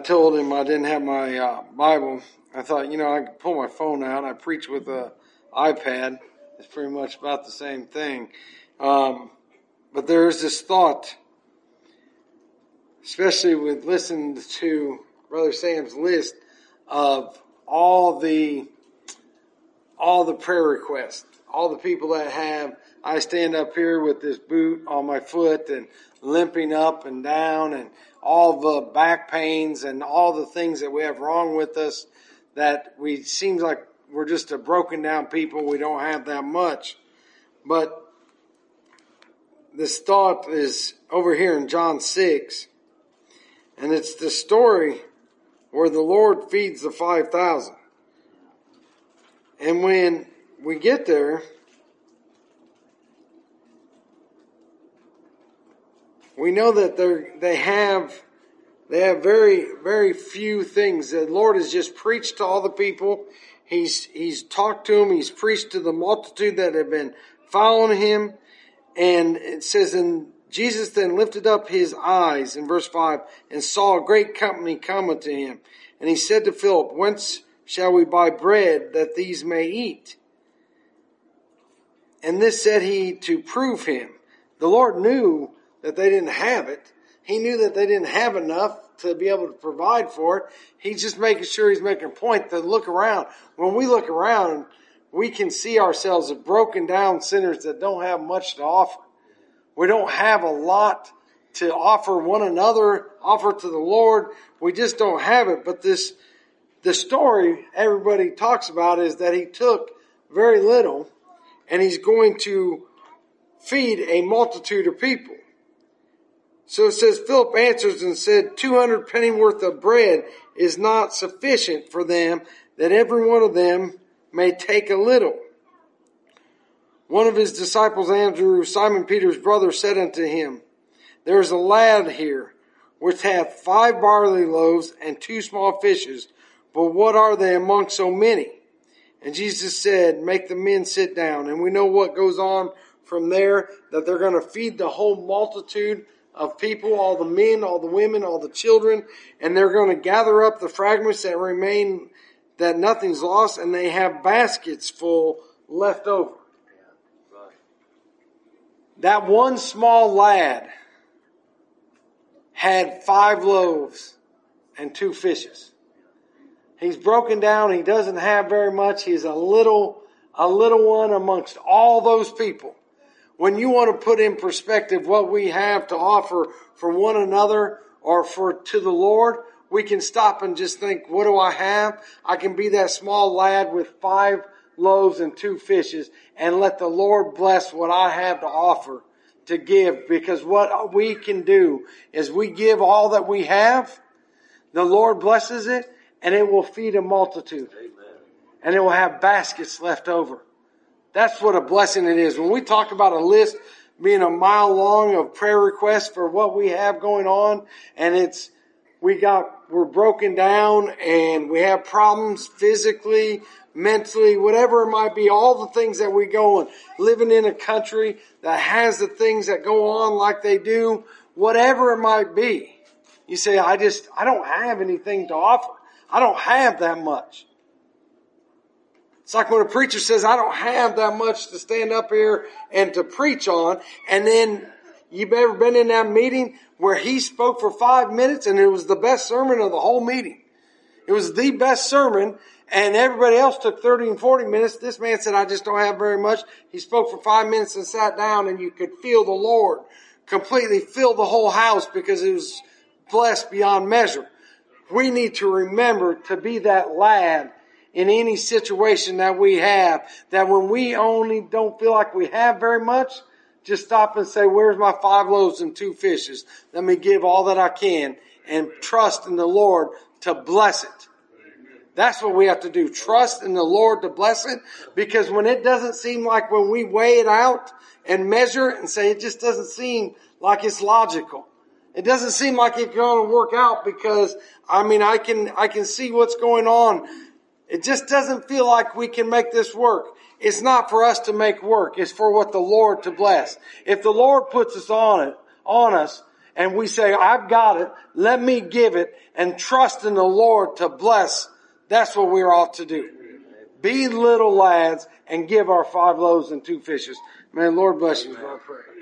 told him I didn't have my Bible. I thought, I could pull my phone out. I preach with an iPad. It's pretty much about the same thing. But there is this thought, especially with listening to Brother Sam's list of all the prayer requests, all the people that have, I stand up here with this boot on my foot and limping up and down and all the back pains and all the things that we have wrong with us, that we seems like we're just a broken down people. We don't have that much. But this thought is over here in John 6, and it's the story where the Lord feeds the 5,000. And when we get there, we know that they have very, very few things. The Lord has just preached to all the people. He's talked to them. He's preached to the multitude that have been following him. And it says, and Jesus then lifted up his eyes in verse 5 and saw a great company come unto him. And he said to Philip, whence shall we buy bread that these may eat? And this said he to prove him. The Lord knew that they didn't have it. He knew that they didn't have enough to be able to provide for it. He's just making sure he's making a point to look around. When we look around, we can see ourselves as broken down sinners that don't have much to offer. We don't have a lot to offer one another, offer to the Lord. We just don't have it. But the story everybody talks about is that he took very little and he's going to feed a multitude of people. So it says, Philip answers and said, 200 pennyworth of bread is not sufficient for them, that every one of them may take a little. One of his disciples, Andrew, Simon Peter's brother, said unto him, there is a lad here, which hath 5 barley loaves and 2 small fishes, but what are they among so many? And Jesus said, make the men sit down. And we know what goes on from there, that they're going to feed the whole multitude of people, all the men, all the women, all the children, and they're going to gather up the fragments that remain, that nothing's lost, and they have baskets full left over. That one small lad had 5 loaves and 2 fishes. He's broken down. He doesn't have very much. He's a little one amongst all those people. When you want to put in perspective what we have to offer for one another or to the Lord, we can stop and just think, what do I have? I can be that small lad with 5 loaves and 2 fishes and let the Lord bless what I have to offer to give. Because what we can do is we give all that we have, the Lord blesses it, and it will feed a multitude. Amen. And it will have baskets left over. That's what a blessing it is. When we talk about a list being a mile long of prayer requests for what we have going on, and we're broken down and we have problems physically, mentally, whatever it might be, all the things that we go on, living in a country that has the things that go on like they do, whatever it might be. You say, I don't have anything to offer. I don't have that much. It's like when a preacher says, I don't have that much to stand up here and to preach on. And then you've ever been in that meeting where he spoke for 5 minutes and it was the best sermon of the whole meeting. It was the best sermon and everybody else took 30 and 40 minutes. This man said, I just don't have very much. He spoke for 5 minutes and sat down and you could feel the Lord completely fill the whole house because it was blessed beyond measure. We need to remember to be that lad in any situation that we have, that when we only don't feel like we have very much, just stop and say, where's my 5 loaves and 2 fishes? Let me give all that I can and trust in the Lord to bless it. That's what we have to do. Trust in the Lord to bless it. Because when it doesn't seem like, when we weigh it out and measure it and say it just doesn't seem like it's logical. It doesn't seem like it's going to work out because, I can see what's going on. It just doesn't feel like we can make this work. It's not for us to make work. It's for what the Lord to bless. If the Lord puts us on us and we say, I've got it, let me give it, and trust in the Lord to bless. That's what we're ought to do. Be little lads and give our 5 loaves and 2 fishes. May the Lord bless you.